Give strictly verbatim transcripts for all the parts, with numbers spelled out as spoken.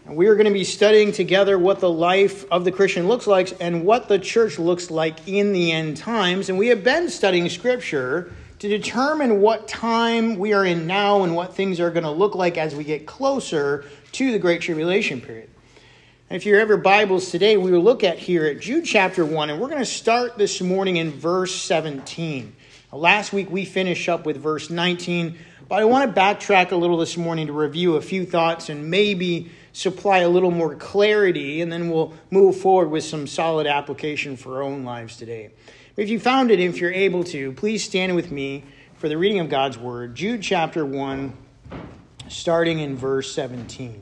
And we are going to be studying together what the life of the Christian looks like and what the church looks like in the end times. And we have been studying Scripture to determine what time we are in now and what things are going to look like as we get closer to the Great Tribulation period. And if you have your Bibles today, we will look at here at Jude chapter one, and we're going to start this morning in verse seventeen. Now, last week we finished up with verse nineteen, but I want to backtrack a little this morning to review a few thoughts and maybe supply a little more clarity, and then we'll move forward with some solid application for our own lives today. If you found it, if you're able to, please stand with me for the reading of God's Word. Jude chapter one, starting in verse seventeen.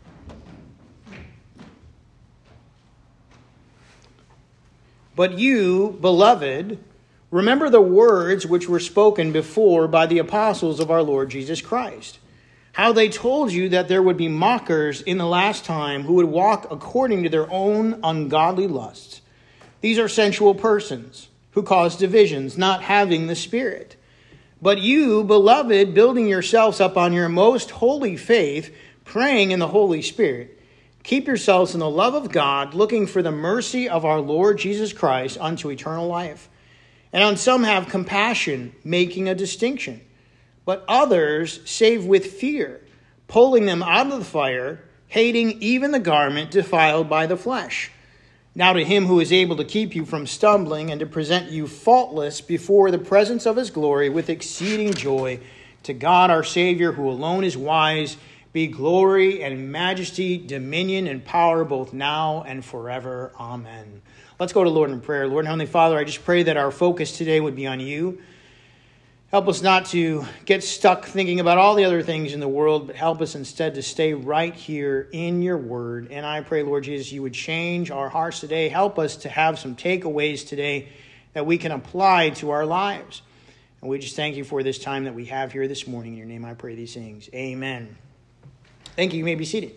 But you, beloved, remember the words which were spoken before by the apostles of our Lord Jesus Christ, how they told you that there would be mockers in the last time who would walk according to their own ungodly lusts. These are sensual persons who cause divisions, not having the Spirit. But you, beloved, building yourselves up on your most holy faith, praying in the Holy Spirit, keep yourselves in the love of God, looking for the mercy of our Lord Jesus Christ unto eternal life. And on some have compassion, making a distinction, but others save with fear, pulling them out of the fire, hating even the garment defiled by the flesh. Now to him who is able to keep you from stumbling and to present you faultless before the presence of his glory with exceeding joy, to God our Savior, who alone is wise, be glory and majesty, dominion and power, both now and forever. Amen. Let's go to Lord in prayer. Lord and Heavenly Father, I just pray that our focus today would be on you. Help us not to get stuck thinking about all the other things in the world, but help us instead to stay right here in your word. And I pray, Lord Jesus, you would change our hearts today. Help us to have some takeaways today that we can apply to our lives. And we just thank you for this time that we have here this morning. In your name I pray these things. Amen. Thank you. You may be seated.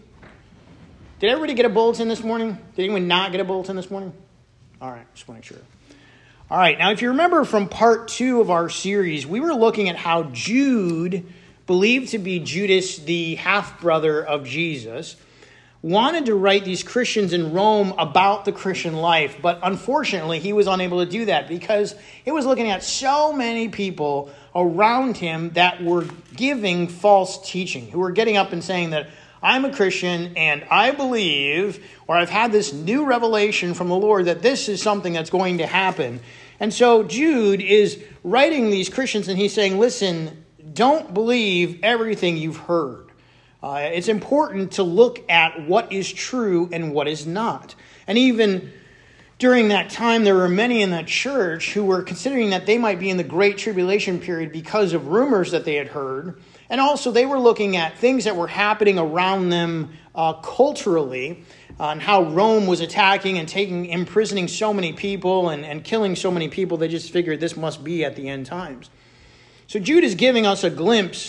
Did everybody get a bulletin this morning? Did anyone not get a bulletin this morning? All right. Just want to make sure. All right, now if you remember from part two of our series, we were looking at how Jude, believed to be Judas, the half-brother of Jesus, wanted to write these Christians in Rome about the Christian life, but unfortunately he was unable to do that because it was looking at so many people around him that were giving false teaching, who were getting up and saying that I'm a Christian and I believe, or I've had this new revelation from the Lord that this is something that's going to happen. And so Jude is writing these Christians and he's saying, listen, don't believe everything you've heard. Uh, it's important to look at what is true and what is not. And even during that time, there were many in the church who were considering that they might be in the Great Tribulation period because of rumors that they had heard. And also they were looking at things that were happening around them uh, culturally, uh, and how Rome was attacking and taking, imprisoning so many people and, and killing so many people. They just figured this must be at the end times. So Jude is giving us a glimpse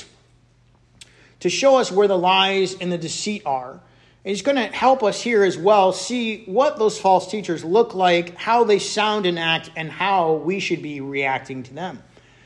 to show us where the lies and the deceit are. And he's going to help us here as well see what those false teachers look like, how they sound and act, and how we should be reacting to them.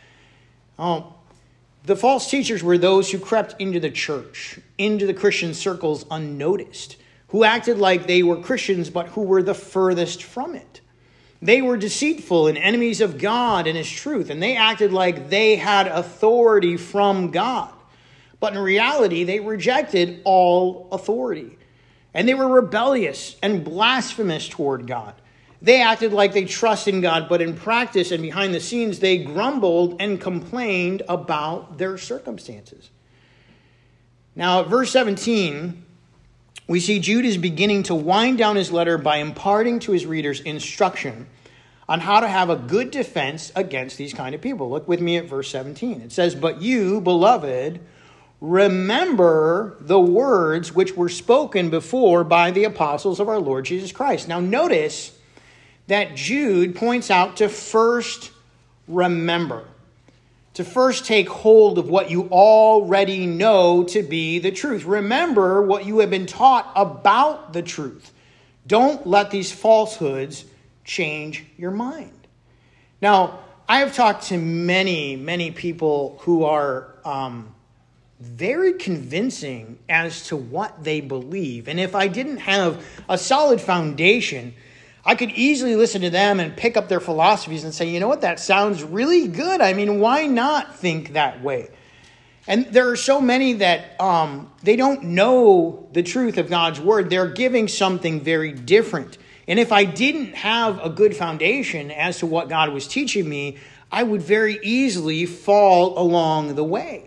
Oh. The false teachers were those who crept into the church, into the Christian circles unnoticed, who acted like they were Christians, but who were the furthest from it. They were deceitful and enemies of God and his truth, and they acted like they had authority from God. But in reality, they rejected all authority, and they were rebellious and blasphemous toward God. They acted like they trusted in God, but in practice and behind the scenes, they grumbled and complained about their circumstances. Now, at verse seventeen, we see Jude is beginning to wind down his letter by imparting to his readers instruction on how to have a good defense against these kind of people. Look with me at verse seventeen. It says, but you, beloved, remember the words which were spoken before by the apostles of our Lord Jesus Christ. Now, notice that Jude points out to first remember, to first take hold of what you already know to be the truth. Remember what you have been taught about the truth. Don't let these falsehoods change your mind. Now, I have talked to many, many people who are um, very convincing as to what they believe. And if I didn't have a solid foundation, I could easily listen to them and pick up their philosophies and say, you know what, that sounds really good. I mean, why not think that way? And there are so many that um, they don't know the truth of God's word. They're giving something very different. And if I didn't have a good foundation as to what God was teaching me, I would very easily fall along the way.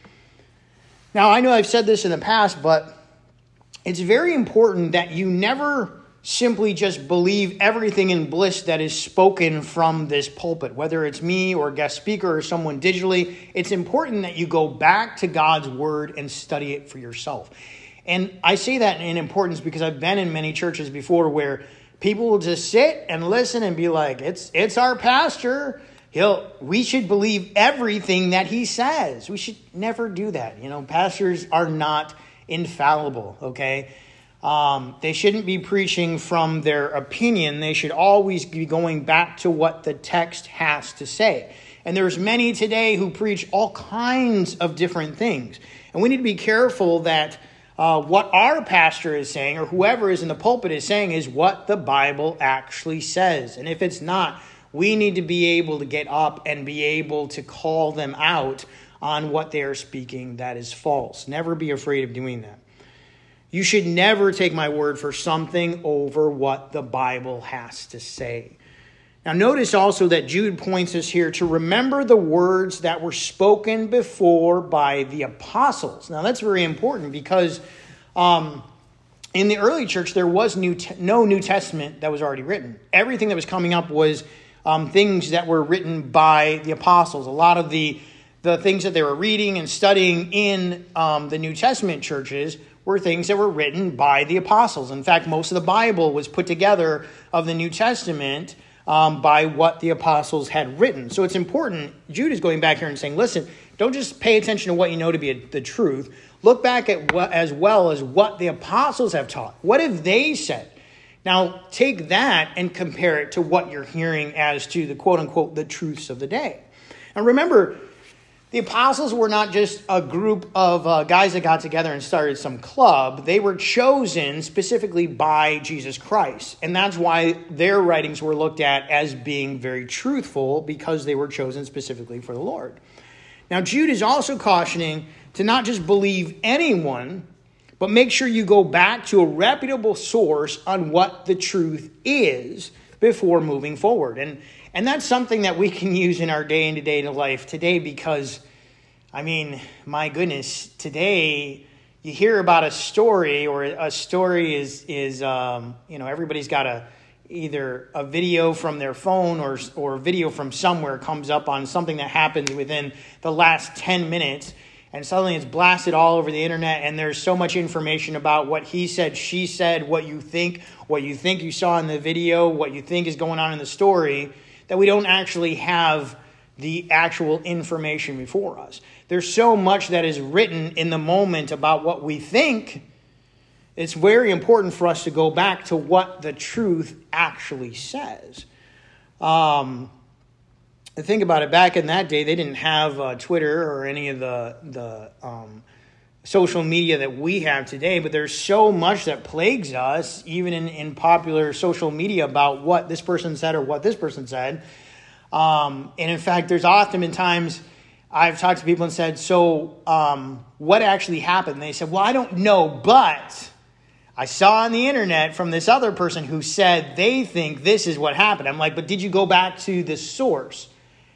Now, I know I've said this in the past, but it's very important that you never simply just believe everything in bliss that is spoken from this pulpit, whether it's me or a guest speaker or someone digitally. It's important that you go back to God's word and study it for yourself. And I say that in importance because I've been in many churches before where people will just sit and listen and be like, it's it's our pastor. He'll, we should believe everything that he says. We should never do that. You know, pastors are not infallible, okay? Um, they shouldn't be preaching from their opinion. They should always be going back to what the text has to say. And there's many today who preach all kinds of different things. And we need to be careful that uh, what our pastor is saying or whoever is in the pulpit is saying is what the Bible actually says. And if it's not, we need to be able to get up and be able to call them out on what they are speaking that is false. Never be afraid of doing that. You should never take my word for something over what the Bible has to say. Now, notice also that Jude points us here to remember the words that were spoken before by the apostles. Now, that's very important because um, in the early church, there was new te- no New Testament that was already written. Everything that was coming up was um, things that were written by the apostles. A lot of the, the things that they were reading and studying in um, the New Testament churches were things that were written by the apostles. In fact, most of the Bible was put together of the New Testament um, by what the apostles had written. So it's important. Jude is going back here and saying, listen, don't just pay attention to what you know to be a, the truth. Look back at what, as well as what the apostles have taught. What have they said? Now, take that and compare it to what you're hearing as to the quote-unquote the truths of the day. And remember, the apostles were not just a group of uh, guys that got together and started some club. They were chosen specifically by Jesus Christ. And that's why their writings were looked at as being very truthful, because they were chosen specifically for the Lord. Now, Jude is also cautioning to not just believe anyone, but make sure you go back to a reputable source on what the truth is before moving forward. And And that's something that we can use in our day-to-day life today because, I mean, my goodness, today you hear about a story or a story is, is um, you know, everybody's got a either a video from their phone or or a video from somewhere comes up on something that happened within the last ten minutes. And suddenly it's blasted all over the internet, and there's so much information about what he said, she said, what you think, what you think you saw in the video, what you think is going on in the story, that we don't actually have the actual information before us. There's so much that is written in the moment about what we think. It's very important for us to go back to what the truth actually says. Um, think about it. Back in that day, they didn't have uh, Twitter or any of the the um, social media that we have today, but there's so much that plagues us, even in, in popular social media, about what this person said or what this person said. Um, and in fact, there's often been times I've talked to people and said, so um, what actually happened? And they said, well, I don't know, but I saw on the internet from this other person who said they think this is what happened. I'm like, but did you go back to the source?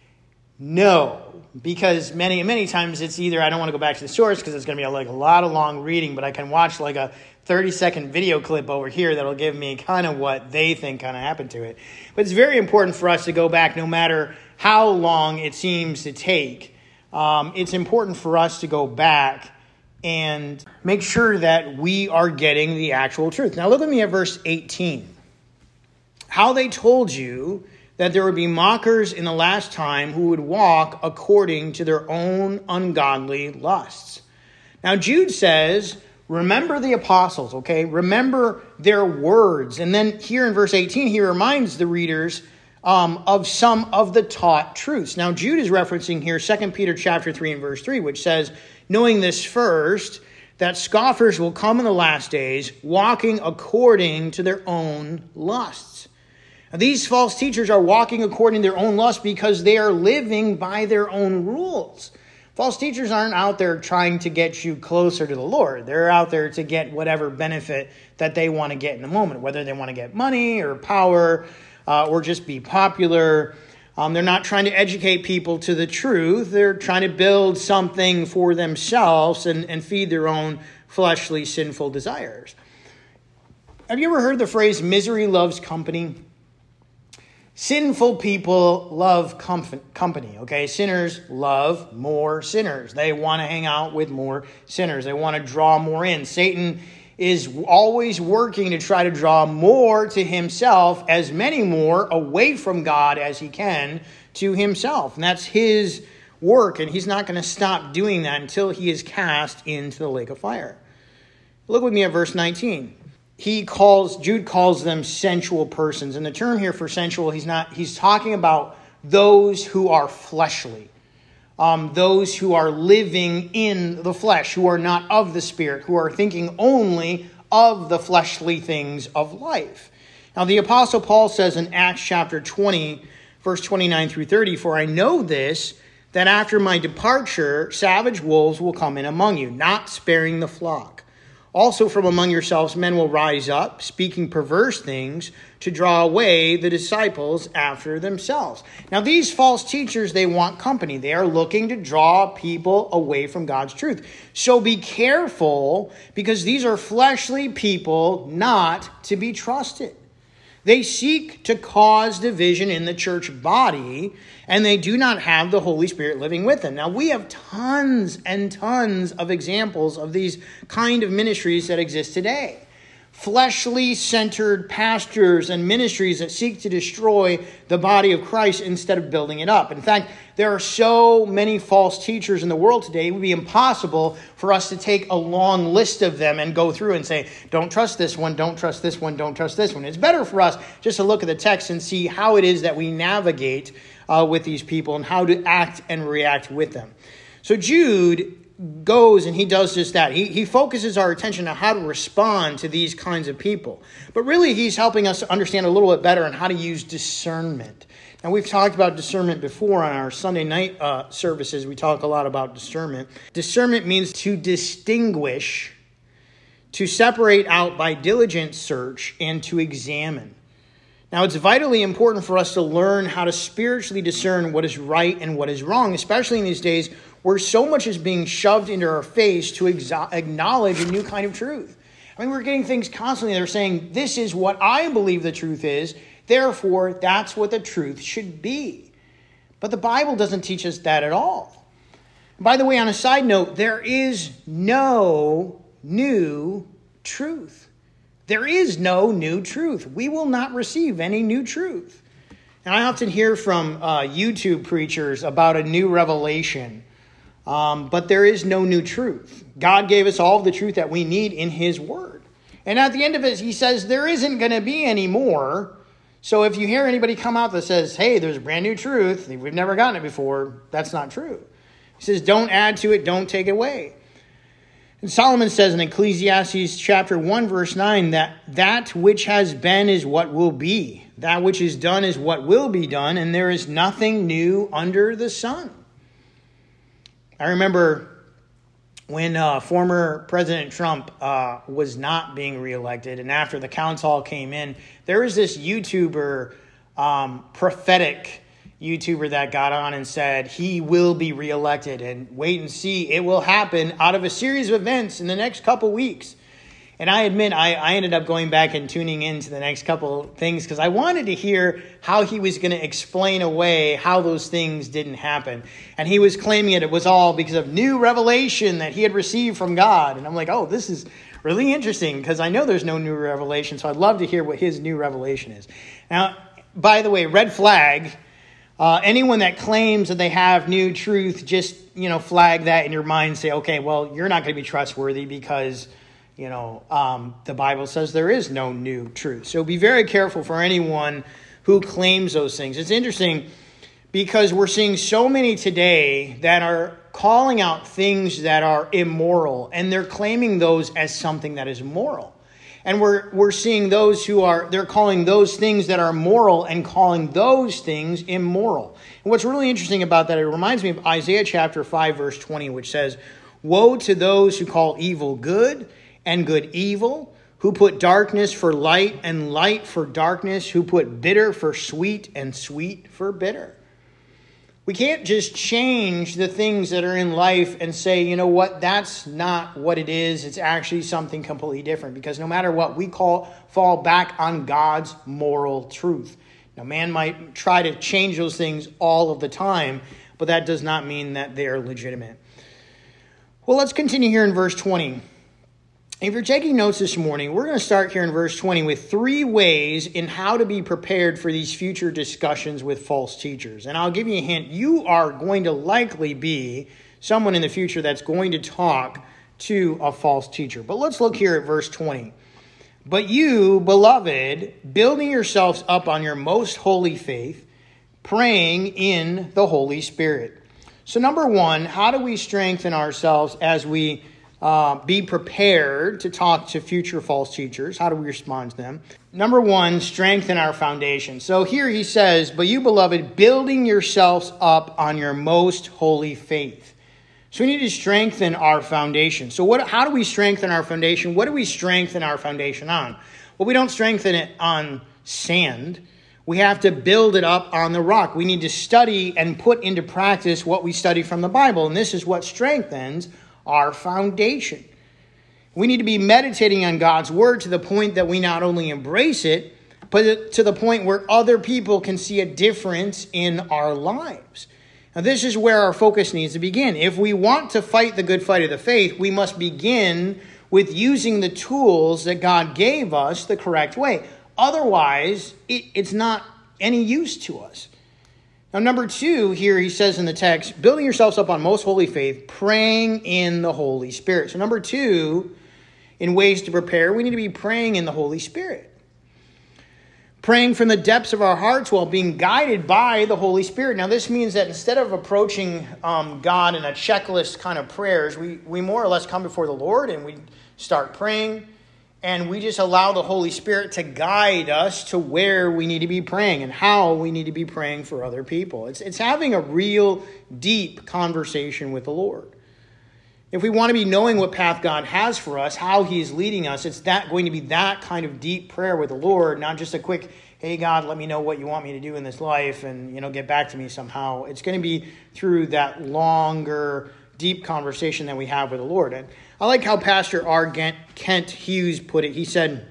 No. Because many, many times it's either I don't want to go back to the source because it's going to be like a lot of long reading, but I can watch like a thirty second video clip over here that'll give me kind of what they think kind of happened to it. But it's very important for us to go back no matter how long it seems to take. Um, it's important for us to go back and make sure that we are getting the actual truth. Now look at me at verse eighteen. How they told you that there would be mockers in the last time who would walk according to their own ungodly lusts. Now Jude says, remember the apostles, okay? Remember their words. And then here in verse eighteen, he reminds the readers um, of some of the taught truths. Now Jude is referencing here Second Peter chapter three and verse three, which says, knowing this first, that scoffers will come in the last days, walking according to their own lusts. Now, these false teachers are walking according to their own lusts because they are living by their own rules. False teachers aren't out there trying to get you closer to the Lord. They're out there to get whatever benefit that they want to get in the moment, whether they want to get money or power uh, or just be popular. Um, they're not trying to educate people to the truth. They're trying to build something for themselves and, and feed their own fleshly, sinful desires. Have you ever heard the phrase, misery loves company? Sinful people love comf- company, okay? Sinners love more sinners. They want to hang out with more sinners. They want to draw more in. Satan is always working to try to draw more to himself, as many more away from God as he can to himself. And that's his work, and he's not going to stop doing that until he is cast into the lake of fire. Look with me at verse nineteen. He calls, Jude calls them sensual persons. And the term here for sensual, he's not, he's talking about those who are fleshly. Um, those who are living in the flesh, who are not of the Spirit, who are thinking only of the fleshly things of life. Now, the Apostle Paul says in Acts chapter twenty, verse twenty-nine through thirty, "For I know this, that after my departure, savage wolves will come in among you, not sparing the flock. Also from among yourselves men will rise up, speaking perverse things, to draw away the disciples after themselves." Now, these false teachers, they want company. They are looking to draw people away from God's truth. So be careful, because these are fleshly people not to be trusted. They seek to cause division in the church body, and they do not have the Holy Spirit living with them. Now, we have tons and tons of examples of these kind of ministries that exist today. Fleshly centered pastors and ministries that seek to destroy the body of Christ instead of building it up. In fact, there are so many false teachers in the world today, it would be impossible for us to take a long list of them and go through and say, don't trust this one, don't trust this one, don't trust this one. It's better for us just to look at the text and see how it is that we navigate uh, with these people and how to act and react with them. So Jude goes and he does just that. He, he focuses our attention on how to respond to these kinds of people. But really, he's helping us to understand a little bit better on how to use discernment. Now, we've talked about discernment before on our Sunday night uh, services. We talk a lot about discernment. Discernment means to distinguish, to separate out by diligent search, and to examine. Now, it's vitally important for us to learn how to spiritually discern what is right and what is wrong, especially in these days where so much is being shoved into our face to exo- acknowledge a new kind of truth. I mean, we're getting things constantly that are saying, this is what I believe the truth is, therefore, that's what the truth should be. But the Bible doesn't teach us that at all. By the way, on a side note, there is no new truth. There is no new truth. We will not receive any new truth. And I often hear from uh, YouTube preachers about a new revelation. Um, but there is no new truth. God gave us all the truth that we need in his word. And at the end of it, he says there isn't going to be any more. So if you hear anybody come out that says, hey, there's a brand new truth, we've never gotten it before, that's not true. He says, don't add to it, don't take it away. And Solomon says in Ecclesiastes chapter one, verse nine, that that which has been is what will be. That which is done is what will be done, and there is nothing new under the sun. I remember when uh, former President Trump uh, was not being reelected, and after the counts all came in, there was this YouTuber, um, prophetic YouTuber that got on and said he will be reelected, and wait and see, it will happen out of a series of events in the next couple weeks. And I admit, I, I ended up going back and tuning into the next couple things because I wanted to hear how he was going to explain away how those things didn't happen. And he was claiming it, it was all because of new revelation that he had received from God. And I'm like, oh, this is really interesting because I know there's no new revelation. So I'd love to hear what his new revelation is. Now, by the way, red flag. Uh, anyone that claims that they have new truth, just, you know, flag that in your mind. Say, okay, well, you're not going to be trustworthy because You know, um, the Bible says there is no new truth. So be very careful for anyone who claims those things. It's interesting. because we're seeing so many today that are calling out things that are immoral, and they're claiming those as something that is moral. And we're we're seeing those who are, they're calling those things that are moral and calling those things immoral. And what's really interesting about that, it reminds me of Isaiah chapter five, verse twenty, which says, "Woe to those who call evil good and good evil, who put darkness for light and light for darkness, who put bitter for sweet and sweet for bitter." We can't just change the things that are in life and say, you know what, that's not what it is. It's actually something completely different. Because no matter what, we call fall back on God's moral truth. Now, man might try to change those things all of the time, but that does not mean that they are legitimate. Well, let's continue here in verse twenty. If you're taking notes this morning, we're going to start here in verse twenty with three ways in how to be prepared for these future discussions with false teachers. And I'll give you a hint. You are going to likely be someone in the future that's going to talk to a false teacher. But let's look here at verse twenty. "But you, beloved, building yourselves up on your most holy faith, praying in the Holy Spirit." So number one, how do we strengthen ourselves as we Uh, be prepared to talk to future false teachers? How do we respond to them? Number one, strengthen our foundation. So here he says, "But you, beloved, building yourselves up on your most holy faith." So we need to strengthen our foundation. So what? How do we strengthen our foundation? What do we strengthen our foundation on? Well, we don't strengthen it on sand. We have to build it up on the rock. We need to study and put into practice what we study from the Bible. And this is what strengthens our foundation. We need to be meditating on God's word to the point that we not only embrace it, but to the point where other people can see a difference in our lives. Now, this is where our focus needs to begin. If we want to fight the good fight of the faith, we must begin with using the tools that God gave us the correct way. Otherwise, it, it's not any use to us. Now, number two, here he says in the text, building yourselves up on most holy faith, praying in the Holy Spirit. So number two, in ways to prepare, we need to be praying in the Holy Spirit. Praying from the depths of our hearts while being guided by the Holy Spirit. Now, this means that instead of approaching um, God in a checklist kind of prayers, we, we more or less come before the Lord and we start praying. And we just allow the Holy Spirit to guide us to where we need to be praying and how we need to be praying for other people. It's, it's having a real deep conversation with the Lord. If we want to be knowing what path God has for us, how he is leading us, it's that going to be that kind of deep prayer with the Lord, not just a quick, hey, God, let me know what you want me to do in this life and, you know, get back to me somehow. It's going to be through that longer, deep conversation that we have with the Lord. And I like how Pastor R. Kent Hughes put it. He said,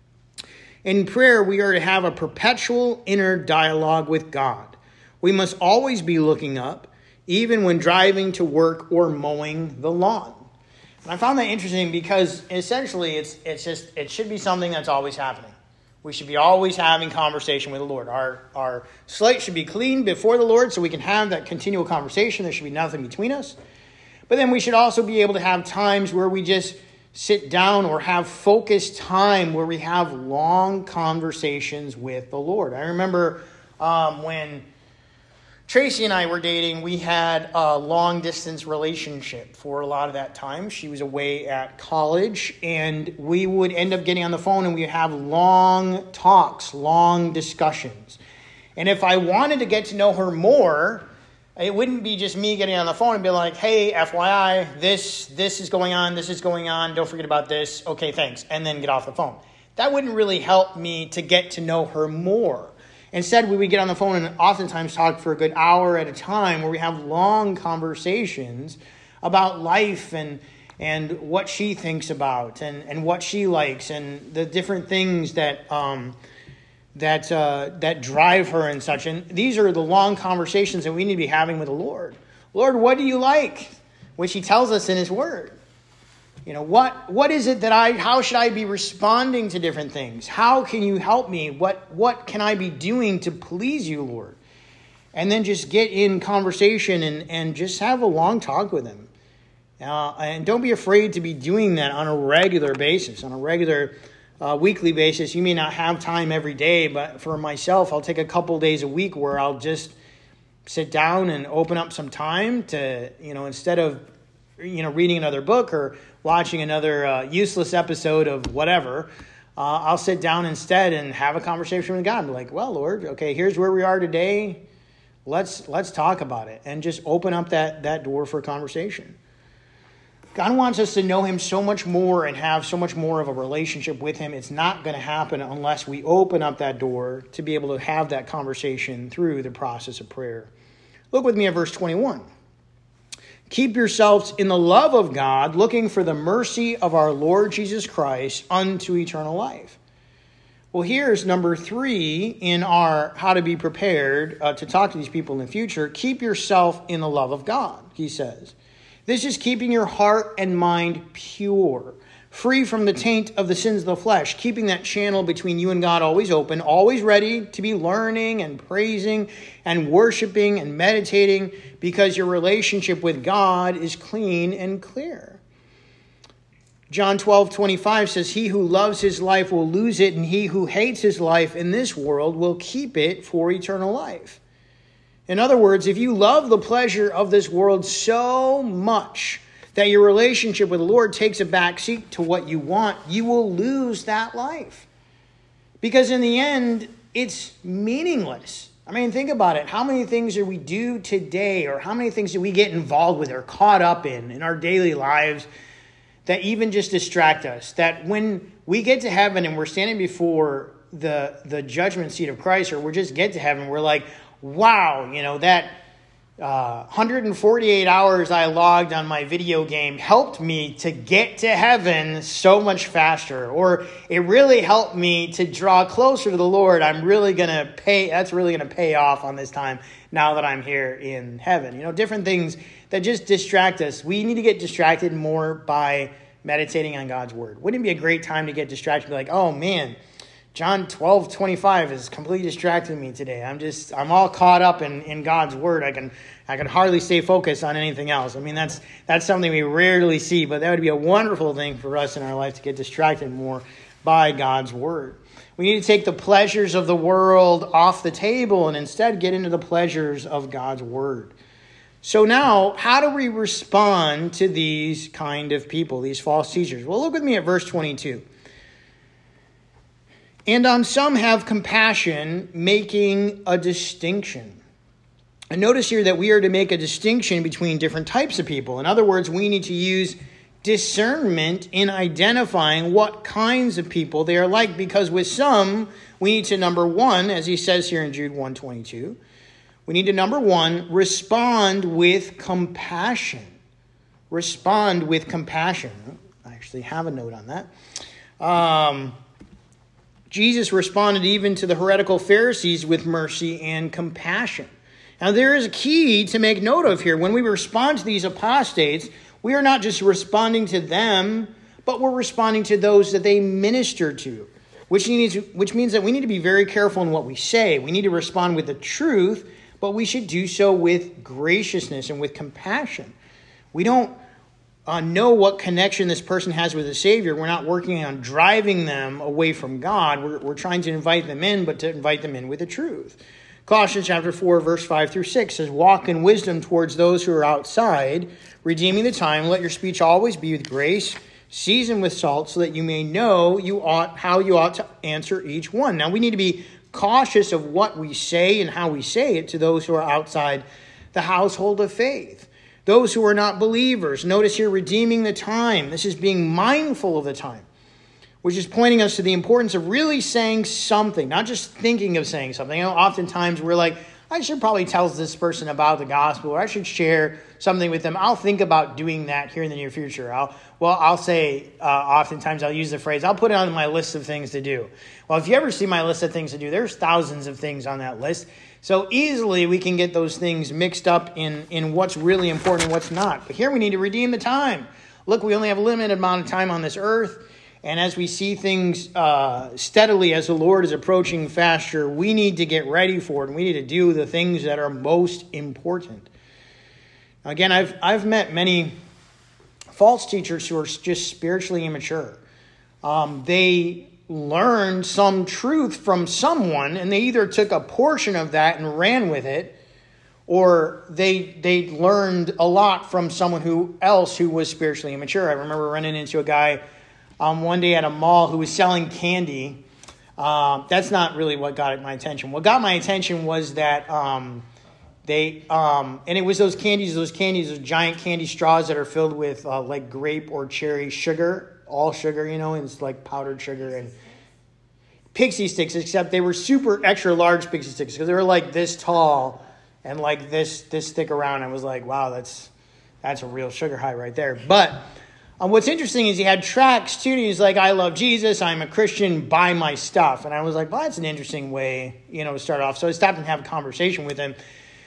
"In prayer, we are to have a perpetual inner dialogue with God. We must always be looking up, even when driving to work or mowing the lawn." And I found that interesting because essentially it's it's just it should be something that's always happening. We should be always having conversation with the Lord. Our our slate should be clean before the Lord so we can have that continual conversation. There should be nothing between us. But then we should also be able to have times where we just sit down or have focused time where we have long conversations with the Lord. I remember um, when Tracy and I were dating, we had a long distance relationship for a lot of that time. She was away at college and we would end up getting on the phone and we would have long talks, long discussions. And if I wanted to get to know her more, it wouldn't be just me getting on the phone and be like, hey, F Y I, this this is going on, this is going on, don't forget about this, okay, thanks, and then get off the phone. That wouldn't really help me to get to know her more. Instead, we would get on the phone and oftentimes talk for a good hour at a time where we have long conversations about life and and what she thinks about and, and what she likes and the different things that um, that uh, that drive her and such. And these are the long conversations that we need to be having with the Lord. Lord, what do you like? Which he tells us in his word. You know, what what is it that I, how should I be responding to different things? How can you help me? What what can I be doing to please you, Lord? And then just get in conversation and, and just have a long talk with him. Uh, and don't be afraid to be doing that on a regular basis, on a regular Uh, weekly basis. You may not have time every day, but for myself, I'll take a couple days a week where I'll just sit down and open up some time to, you know, instead of, you know, reading another book or watching another uh, useless episode of whatever, uh, I'll sit down instead and have a conversation with God. And be like, well, Lord, okay, here's where we are today. Let's let's talk about it, and just open up that, that door for conversation. God wants us to know him so much more and have so much more of a relationship with him. It's not going to happen unless we open up that door to be able to have that conversation through the process of prayer. Look with me at verse twenty-one. Keep yourselves in the love of God, looking for the mercy of our Lord Jesus Christ unto eternal life. Well, here's number three in our how to be prepared uh, to talk to these people in the future. Keep yourself in the love of God, he says. This is keeping your heart and mind pure, free from the taint of the sins of the flesh, keeping that channel between you and God always open, always ready to be learning and praising and worshiping and meditating, because your relationship with God is clean and clear. John twelve twenty-five says, he who loves his life will lose it, and he who hates his life in this world will keep it for eternal life. In other words, if you love the pleasure of this world so much that your relationship with the Lord takes a backseat to what you want, you will lose that life. Because in the end, it's meaningless. I mean, think about it. How many things do we do today, or how many things do we get involved with or caught up in in our daily lives that even just distract us? That when we get to heaven and we're standing before the, the judgment seat of Christ, or we just get to heaven, we're like, wow, you know, that uh, one hundred forty-eight hours I logged on my video game helped me to get to heaven so much faster. Or it really helped me to draw closer to the Lord. I'm really going to pay, that's really going to pay off on this time now that I'm here in heaven. You know, different things that just distract us. We need to get distracted more by meditating on God's word. Wouldn't it be a great time to get distracted? Be like, oh man, John twelve twenty-five is completely distracting me today. I'm just, I'm all caught up in, in God's word. I can, I can hardly stay focused on anything else. I mean, that's, that's something we rarely see, but that would be a wonderful thing for us in our life, to get distracted more by God's word. We need to take the pleasures of the world off the table and instead get into the pleasures of God's word. So now, how do we respond to these kind of people, these false teachers? Well, look with me at verse twenty-two. And on some have compassion, making a distinction. And notice here that we are to make a distinction between different types of people. In other words, we need to use discernment in identifying what kinds of people they are like. Because with some, we need to, number one, as he says here in Jude one twenty-two, we need to, number one, respond with compassion. Respond with compassion. I actually have a note on that. Um... Jesus responded even to the heretical Pharisees with mercy and compassion. Now, there is a key to make note of here. When we respond to these apostates, we are not just responding to them, but we're responding to those that they minister to, which means, which means that we need to be very careful in what we say. We need to respond with the truth, but we should do so with graciousness and with compassion. We don't Uh, know what connection this person has with the Savior. We're not working on driving them away from God. We're, we're trying to invite them in, but to invite them in with the truth. Colossians chapter four, verse five through six says, walk in wisdom towards those who are outside, redeeming the time. Let your speech always be with grace, seasoned with salt, so that you may know you ought how you ought to answer each one. Now, we need to be cautious of what we say and how we say it to those who are outside the household of faith. Those who are not believers. Notice here, redeeming the time. This is being mindful of the time, which is pointing us to the importance of really saying something, not just thinking of saying something. You know, oftentimes we're like, I should probably tell this person about the gospel, or I should share something with them. I'll think about doing that here in the near future. I'll, well, I'll say, uh, oftentimes I'll use the phrase, I'll put it on my list of things to do. Well, if you ever see my list of things to do, there's thousands of things on that list. So easily we can get those things mixed up in, in what's really important and what's not. But here we need to redeem the time. Look, we only have a limited amount of time on this earth. And as we see things uh, steadily as the Lord is approaching faster, we need to get ready for it. And we need to do the things that are most important. Again, I've I've met many false teachers who are just spiritually immature. Um, they learned some truth from someone, and they either took a portion of that and ran with it, or they they learned a lot from someone who else who was spiritually immature. I remember running into a guy um, one day at a mall who was selling candy. Um, that's not really what got my attention. What got my attention was that um, they, um, and it was those candies, those candies, those giant candy straws that are filled with uh, like grape or cherry sugar, all sugar, you know, and it's like powdered sugar and pixie sticks, except they were super extra large pixie sticks because they were like this tall and like this this thick around. I was like, wow, that's that's a real sugar high right there. But um, what's interesting is he had tracts too. And he's like, I love Jesus. I'm a Christian. Buy my stuff. And I was like, well, that's an interesting way, you know, to start off. So I stopped and have a conversation with him.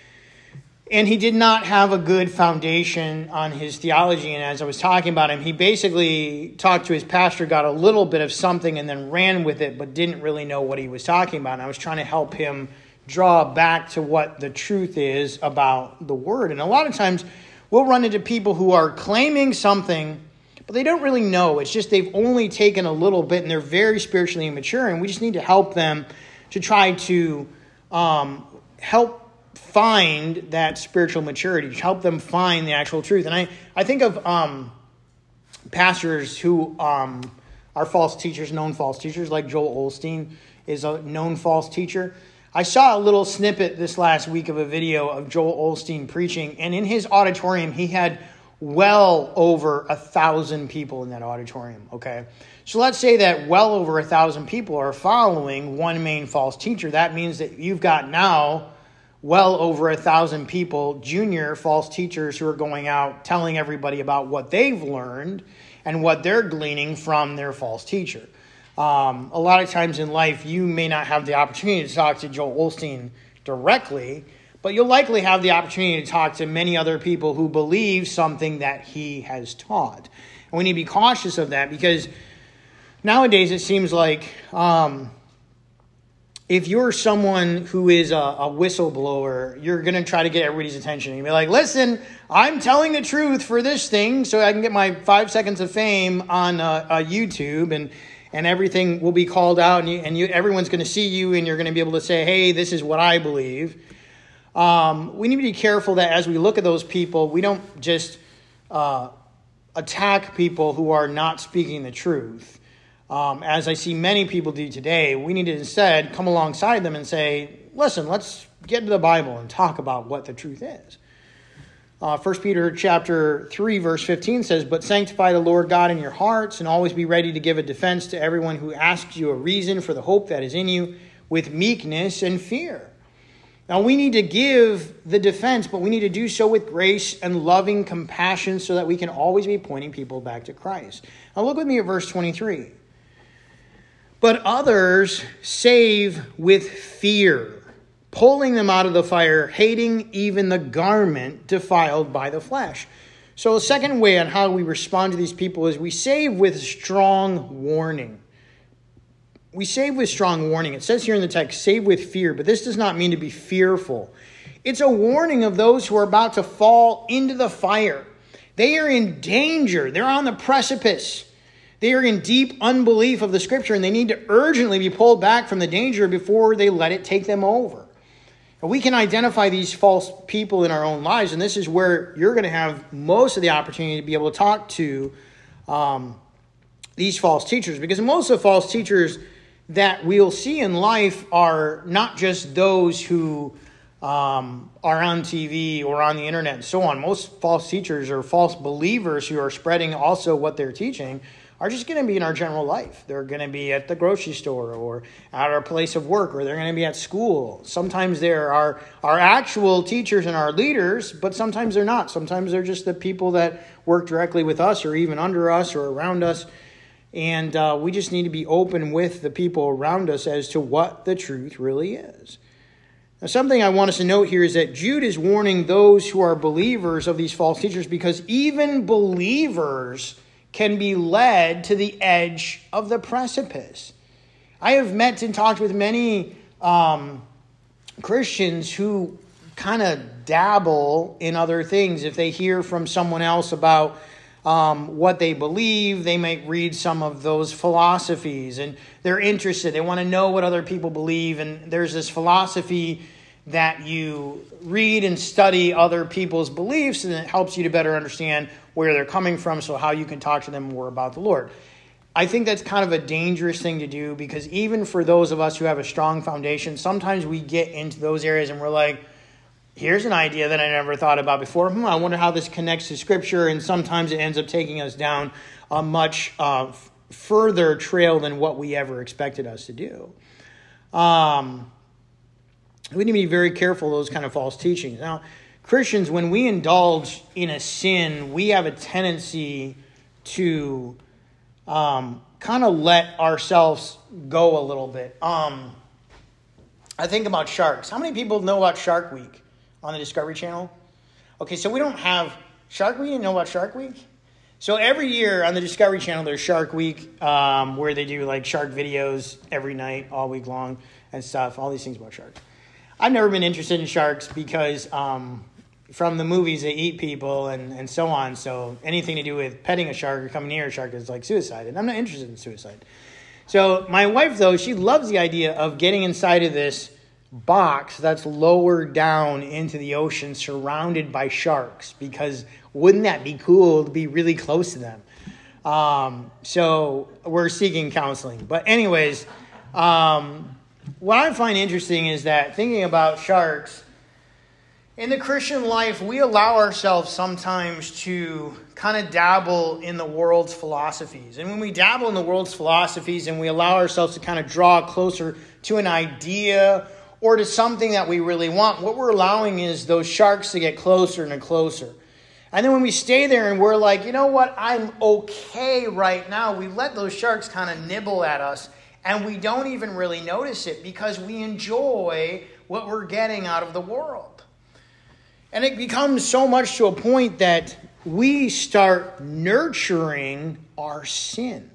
And he did not have a good foundation on his theology. And as I was talking about him, he basically talked to his pastor, got a little bit of something, and then ran with it, but didn't really know what he was talking about. And I was trying to help him draw back to what the truth is about the word. And a lot of times we'll run into people who are claiming something, but they don't really know. It's just they've only taken a little bit, and they're very spiritually immature. And we just need to help them to try to um, help find that spiritual maturity, help them find the actual truth. And I, I think of um, pastors who um, are false teachers, known false teachers, like Joel Osteen is a known false teacher. I saw a little snippet this last week of a video of Joel Osteen preaching, and in his auditorium, he had well over a thousand people in that auditorium, okay? So let's say that well over a thousand people are following one main false teacher. That means that you've got now well over a thousand people, junior false teachers who are going out telling everybody about what they've learned and what they're gleaning from their false teacher. Um, a lot of times in life, you may not have the opportunity to talk to Joel Osteen directly, but you'll likely have the opportunity to talk to many other people who believe something that he has taught. And we need to be cautious of that because nowadays it seems like um, if you're someone who is a, a whistleblower, you're going to try to get everybody's attention. You'll be like, listen, I'm telling the truth for this thing so I can get my five seconds of fame on uh, uh, YouTube, and and everything will be called out, and, you, and you, everyone's going to see you, and you're going to be able to say, hey, this is what I believe. Um, we need to be careful that as we look at those people, we don't just uh, attack people who are not speaking the truth. Um, as I see many people do today, we need to instead come alongside them and say, listen, let's get into the Bible and talk about what the truth is. Uh, First Peter chapter three, verse fifteen says, but sanctify the Lord God in your hearts, and always be ready to give a defense to everyone who asks you a reason for the hope that is in you with meekness and fear. Now, we need to give the defense, but we need to do so with grace and loving compassion so that we can always be pointing people back to Christ. Now, look with me at verse twenty-three. But others save with fear, pulling them out of the fire, hating even the garment defiled by the flesh. So the second way on how we respond to these people is we save with strong warning. We save with strong warning. It says here in the text, save with fear, but this does not mean to be fearful. It's a warning of those who are about to fall into the fire. They are in danger. They're on the precipice. They are in deep unbelief of the Scripture, and they need to urgently be pulled back from the danger before they let it take them over. And we can identify these false people in our own lives, and this is where you're going to have most of the opportunity to be able to talk to um, these false teachers, because most of the false teachers that we'll see in life are not just those who um, are on T V or on the internet and so on. Most false teachers or false believers who are spreading also what they're teaching are just going to be in our general life. They're going to be at the grocery store or at our place of work, or they're going to be at school. Sometimes they're our, our actual teachers and our leaders, but sometimes they're not. Sometimes they're just the people that work directly with us or even under us or around us. And uh, we just need to be open with the people around us as to what the truth really is. Now, something I want us to note here is that Jude is warning those who are believers of these false teachers, because even believers can be led to the edge of the precipice. I have met and talked with many um, Christians who kind of dabble in other things. If they hear from someone else about um, what they believe, they might read some of those philosophies, and they're interested. They want to know what other people believe, and there's this philosophy that you read and study other people's beliefs, and it helps you to better understand where they're coming from, so how you can talk to them more about the Lord. I think that's kind of a dangerous thing to do, because even for those of us who have a strong foundation, sometimes we get into those areas and we're like, here's an idea that I never thought about before. Hmm, I wonder how this connects to Scripture, and sometimes it ends up taking us down a much uh, f- further trail than what we ever expected us to do. Um... We need to be very careful of those kind of false teachings. Now, Christians, when we indulge in a sin, we have a tendency to um, kind of let ourselves go a little bit. Um, I think about sharks. How many people know about Shark Week on the Discovery Channel? Okay, so we don't have Shark Week. You know about Shark Week? So every year on the Discovery Channel, there's Shark Week, um, where they do like shark videos every night, all week long, and stuff. All these things about sharks. I've never been interested in sharks because um, from the movies they eat people and, and so on. So anything to do with petting a shark or coming near a shark is like suicide. And I'm not interested in suicide. So my wife, though, she loves the idea of getting inside of this box that's lower down into the ocean surrounded by sharks, because wouldn't that be cool to be really close to them? Um, so we're seeking counseling. But anyways... Um, What I find interesting is that thinking about sharks, in the Christian life, we allow ourselves sometimes to kind of dabble in the world's philosophies. And when we dabble in the world's philosophies and we allow ourselves to kind of draw closer to an idea or to something that we really want, what we're allowing is those sharks to get closer and closer. And then when we stay there and we're like, you know what, I'm okay right now, we let those sharks kind of nibble at us. And we don't even really notice it because we enjoy what we're getting out of the world. And it becomes so much to a point that we start nurturing our sin.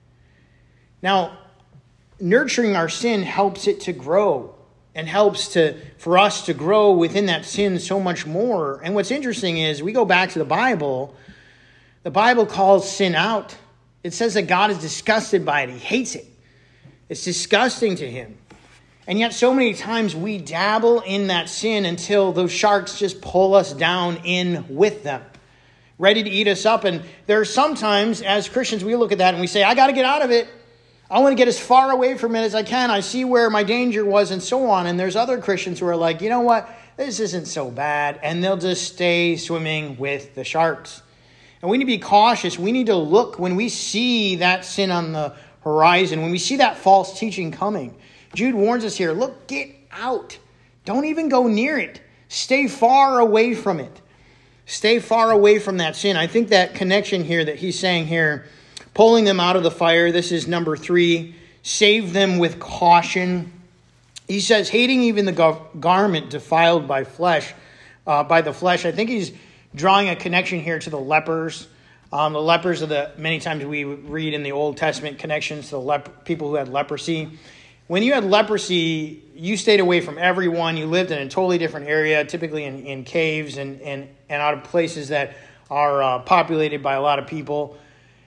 Now, nurturing our sin helps it to grow and helps to for us to grow within that sin so much more. And what's interesting is we go back to the Bible. The Bible calls sin out. It says that God is disgusted by it. He hates it. It's disgusting to him. And yet so many times we dabble in that sin until those sharks just pull us down in with them, ready to eat us up. And there are sometimes, as Christians, we look at that and we say, I got to get out of it. I want to get as far away from it as I can. I see where my danger was and so on. And there's other Christians who are like, you know what? This isn't so bad. And they'll just stay swimming with the sharks. And we need to be cautious. We need to look when we see that sin on the horizon, when we see that false teaching coming. Jude warns us here, look, get out. Don't even go near it. Stay far away from it. Stay far away from that sin. I think that connection here that he's saying here, pulling them out of the fire, this is number three, save them with caution. He says, hating even the gar- garment defiled by flesh, uh, by the flesh. I think he's drawing a connection here to the lepers. Um, the lepers are the, many times we read in the Old Testament connections to the lep- people who had leprosy. When you had leprosy, you stayed away from everyone. You lived in a totally different area, typically in, in caves and, and, and out of places that are uh, populated by a lot of people.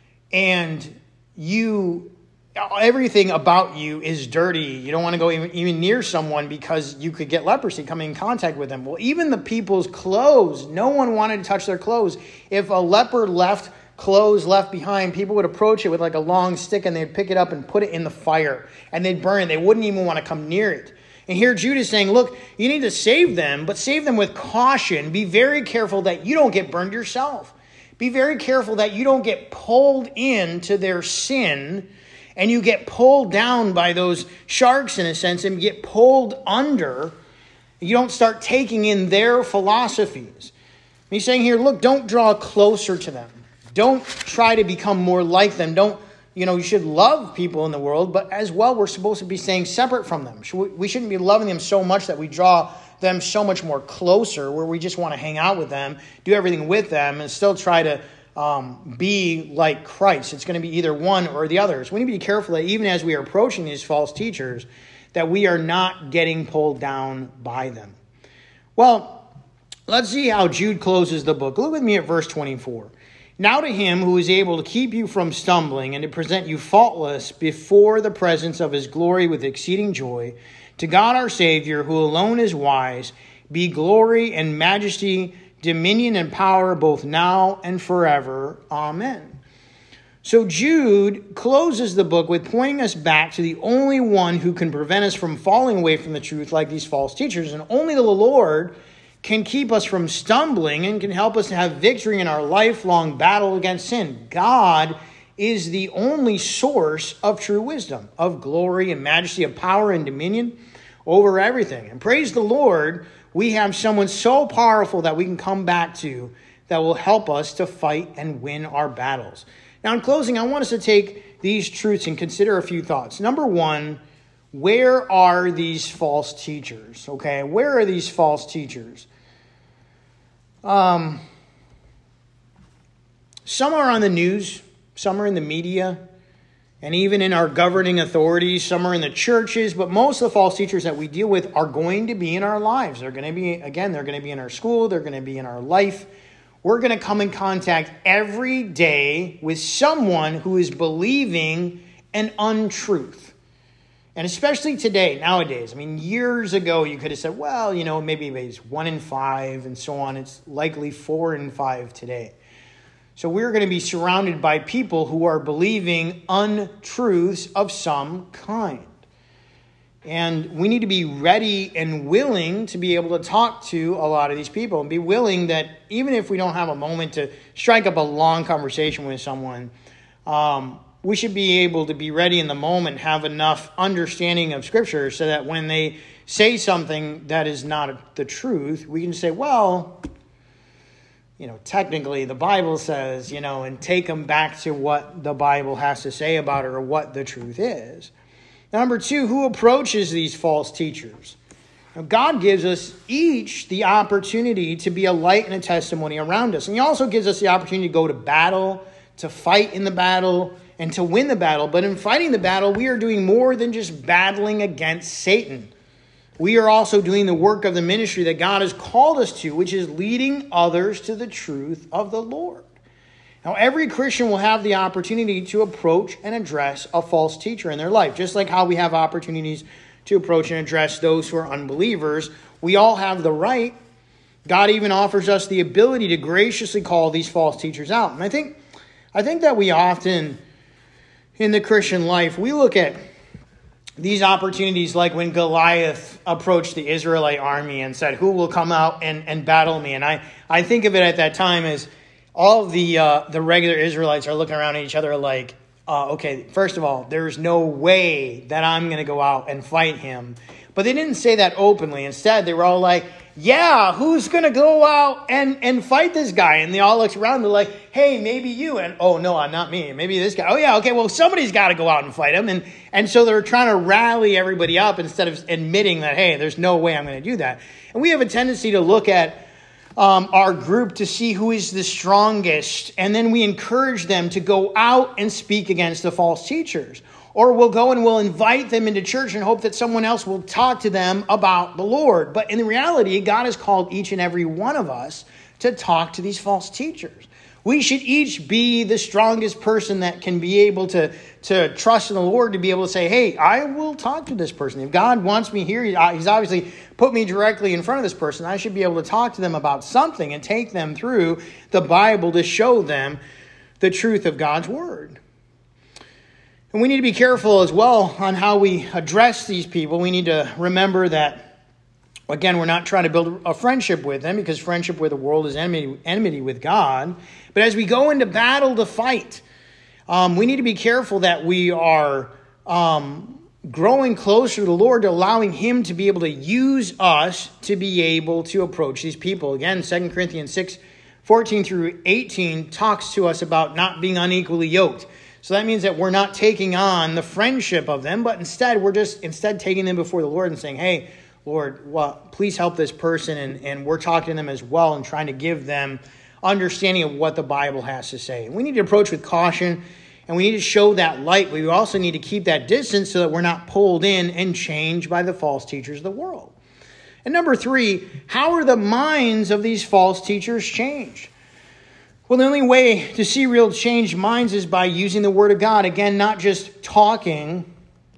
And you, everything about you is dirty. You don't want to go even, even near someone because you could get leprosy coming in contact with them. Well, even the people's clothes, no one wanted to touch their clothes. If a leper left clothes left behind, people would approach it with like a long stick and they'd pick it up and put it in the fire and they'd burn it. They wouldn't even want to come near it. And here Jude is saying, look, you need to save them, but save them with caution. Be very careful that you don't get burned yourself. Be very careful that you don't get pulled into their sin and you get pulled down by those sharks in a sense and get pulled under. You don't start taking in their philosophies. He's saying here, look, don't draw closer to them. Don't try to become more like them. Don't, you know, you should love people in the world, but as well, we're supposed to be staying separate from them. We shouldn't be loving them so much that we draw them so much more closer, where we just want to hang out with them, do everything with them, and still try to um, be like Christ. It's going to be either one or the other. So we need to be careful that even as we are approaching these false teachers, that we are not getting pulled down by them. Well, let's see how Jude closes the book. Look with me at verse twenty-four. Now to him who is able to keep you from stumbling and to present you faultless before the presence of his glory with exceeding joy, to God our Savior, who alone is wise, be glory and majesty, dominion and power, both now and forever. Amen. So Jude closes the book with pointing us back to the only one who can prevent us from falling away from the truth like these false teachers. And only the Lord can keep us from stumbling and can help us to have victory in our lifelong battle against sin. God is the only source of true wisdom, of glory and majesty, of power and dominion over everything. And praise the Lord, we have someone so powerful that we can come back to that will help us to fight and win our battles. Now, in closing, I want us to take these truths and consider a few thoughts. Number one, where are these false teachers? Okay, where are these false teachers? Um, some are on the news, some are in the media, and even in our governing authorities. Some are in the churches, but most of the false teachers that we deal with are going to be in our lives. They're going to be, again, they're going to be in our school, they're going to be in our life. We're going to come in contact every day with someone who is believing an untruth. And especially today, nowadays, I mean, years ago, you could have said, well, you know, maybe it's one in five and so on. It's likely four in five today. So we're going to be surrounded by people who are believing untruths of some kind. And we need to be ready and willing to be able to talk to a lot of these people and be willing that even if we don't have a moment to strike up a long conversation with someone, um, we should be able to be ready in the moment, have enough understanding of Scripture so that when they say something that is not the truth, we can say, well, you know, technically the Bible says, you know, and take them back to what the Bible has to say about it or what the truth is. Number two, who approaches these false teachers? Now, God gives us each the opportunity to be a light and a testimony around us. And he also gives us the opportunity to go to battle, to fight in the battle, and to win the battle. But in fighting the battle, we are doing more than just battling against Satan. We are also doing the work of the ministry that God has called us to, which is leading others to the truth of the Lord. Now, every Christian will have the opportunity to approach and address a false teacher in their life. Just like how we have opportunities to approach and address those who are unbelievers, we all have the right. God even offers us the ability to graciously call these false teachers out. And I think, I think that we often, in the Christian life, we look at these opportunities like when Goliath approached the Israelite army and said, who will come out and, and battle me? And I, I think of it at that time as all of the uh, the regular Israelites are looking around at each other like, uh, okay, first of all, there's no way that I'm going to go out and fight him. But they didn't say that openly. Instead, they were all like, yeah, who's going to go out and, and fight this guy? And they all looked around. They're like, hey, maybe you. And, oh, no, not me. Maybe this guy. Oh, yeah, okay, well, somebody's got to go out and fight him. And, and so they're trying to rally everybody up instead of admitting that, hey, there's no way I'm going to do that. And we have a tendency to look at um, our group to see who is the strongest. And then we encourage them to go out and speak against the false teachers. Or we'll go and we'll invite them into church and hope that someone else will talk to them about the Lord. But in reality, God has called each and every one of us to talk to these false teachers. We should each be the strongest person that can be able to, to trust in the Lord, to be able to say, hey, I will talk to this person. If God wants me here, he's obviously put me directly in front of this person. I should be able to talk to them about something and take them through the Bible to show them the truth of God's word. And we need to be careful as well on how we address these people. We need to remember that, again, we're not trying to build a friendship with them because friendship with the world is enmity, enmity with God. But as we go into battle to fight, um, we need to be careful that we are um, growing closer to the Lord, allowing him to be able to use us to be able to approach these people. Again, Second Corinthians six, fourteen through eighteen talks to us about not being unequally yoked. So that means that we're not taking on the friendship of them, but instead we're just instead taking them before the Lord and saying, hey, Lord, well, please help this person. And, and we're talking to them as well and trying to give them understanding of what the Bible has to say. And we need to approach with caution, and we need to show that light. But we also need to keep that distance so that we're not pulled in and changed by the false teachers of the world. And number three, how are the minds of these false teachers changed? Well, the only way to see real changed minds is by using the Word of God. Again, not just talking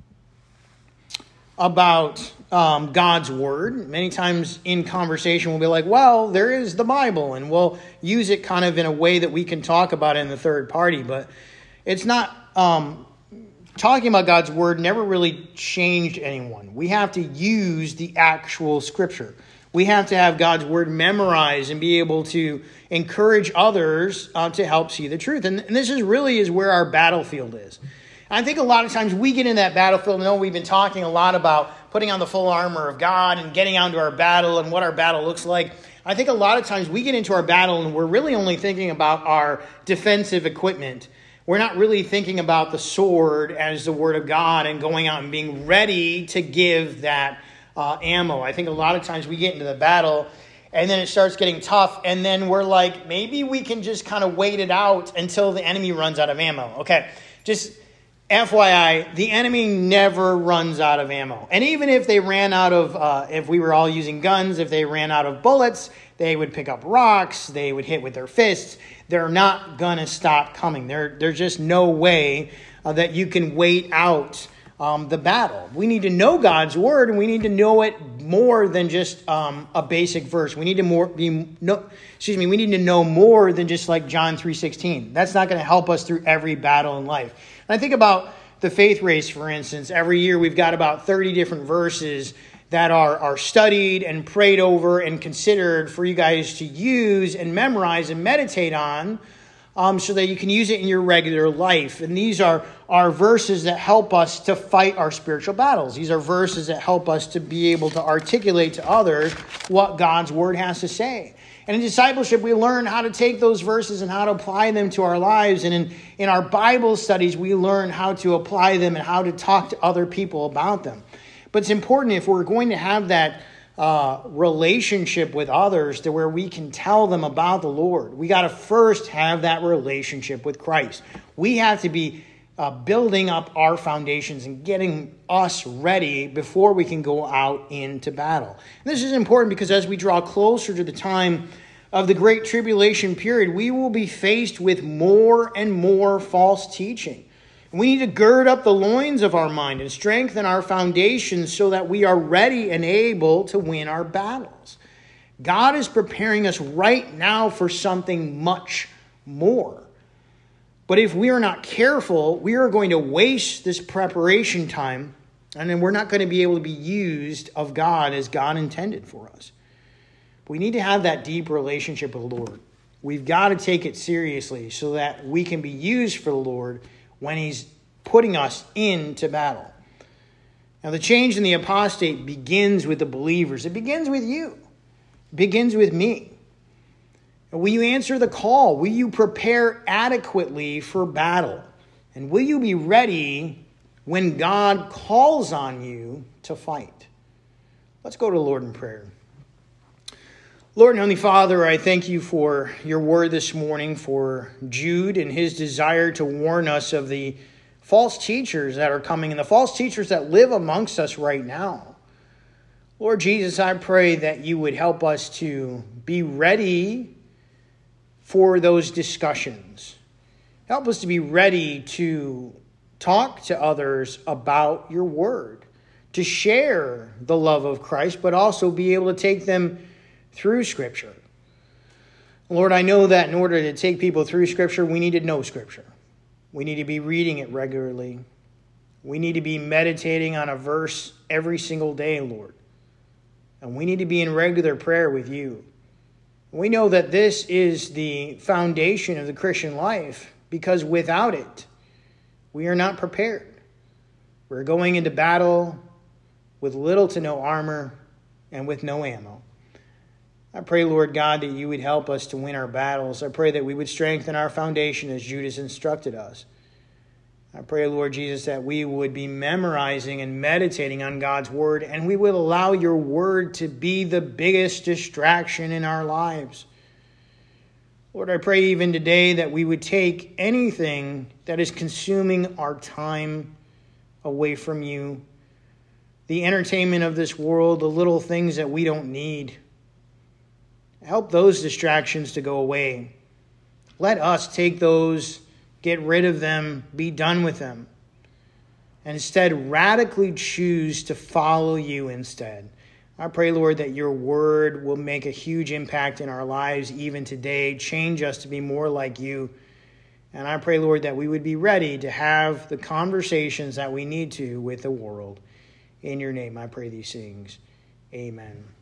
about um, God's Word. Many times in conversation we'll be like, well, there is the Bible, and we'll use it kind of in a way that we can talk about it in the third party. But it's not, um, talking about God's Word never really changed anyone. We have to use the actual Scripture. We have to have God's Word memorized and be able to encourage others uh, to help see the truth. And, and this is really is where our battlefield is. I think a lot of times we get in that battlefield. I know we've been talking a lot about putting on the full armor of God and getting onto our battle and what our battle looks like. I think a lot of times we get into our battle and we're really only thinking about our defensive equipment. We're not really thinking about the sword as the Word of God and going out and being ready to give that uh, ammo. I think a lot of times we get into the battle and then it starts getting tough, and then we're like, maybe we can just kind of wait it out until the enemy runs out of ammo. Okay, just F Y I, the enemy never runs out of ammo. And even if they ran out of, uh, if we were all using guns, if they ran out of bullets, they would pick up rocks, they would hit with their fists. They're not going to stop coming. There, there's just no way uh, that you can wait out um, the battle. We need to know God's Word, and we need to know it more than just um, a basic verse. We need to more be no, excuse me. We need to know more than just like John three sixteen. That's not going to help us through every battle in life. And I think about the faith race, for instance. Every year we've got about thirty different verses that are, are studied and prayed over and considered for you guys to use and memorize and meditate on um, so that you can use it in your regular life. And these are, are verses that help us to fight our spiritual battles. These are verses that help us to be able to articulate to others what God's Word has to say. And in discipleship, we learn how to take those verses and how to apply them to our lives. And in, in our Bible studies, we learn how to apply them and how to talk to other people about them. But it's important if we're going to have that uh, relationship with others to where we can tell them about the Lord. We got to first have that relationship with Christ. We have to be uh, building up our foundations and getting us ready before we can go out into battle. And this is important because as we draw closer to the time of the Great Tribulation period, we will be faced with more and more false teaching. We need to gird up the loins of our mind and strengthen our foundations so that we are ready and able to win our battles. God is preparing us right now for something much more. But if we are not careful, we are going to waste this preparation time, and then we're not going to be able to be used of God as God intended for us. We need to have that deep relationship with the Lord. We've got to take it seriously so that we can be used for the Lord when He's putting us into battle. Now, the change in the apostate begins with the believers. It begins with you. It begins with me. Will you answer the call? Will you prepare adequately for battle? And will you be ready when God calls on you to fight? Let's go to the Lord in prayer. Lord and Heavenly Father, I thank you for your word this morning, for Jude and his desire to warn us of the false teachers that are coming and the false teachers that live amongst us right now. Lord Jesus, I pray that you would help us to be ready for those discussions. Help us to be ready to talk to others about your word, to share the love of Christ, but also be able to take them through Scripture. Lord, I know that in order to take people through Scripture, we need to know Scripture. We need to be reading it regularly. We need to be meditating on a verse every single day, Lord. And we need to be in regular prayer with you. We know that this is the foundation of the Christian life, because without it, we are not prepared. We're going into battle with little to no armor and with no ammo. I pray, Lord God, that you would help us to win our battles. I pray that we would strengthen our foundation as Judas instructed us. I pray, Lord Jesus, that we would be memorizing and meditating on God's word, and we will allow your word to be the biggest distraction in our lives. Lord, I pray even today that we would take anything that is consuming our time away from you, the entertainment of this world, the little things that we don't need. Help those distractions to go away. Let us take those, get rid of them, be done with them, and instead radically choose to follow you instead. I pray, Lord, that your word will make a huge impact in our lives even today, change us to be more like you. And I pray, Lord, that we would be ready to have the conversations that we need to with the world. In your name, I pray these things. Amen.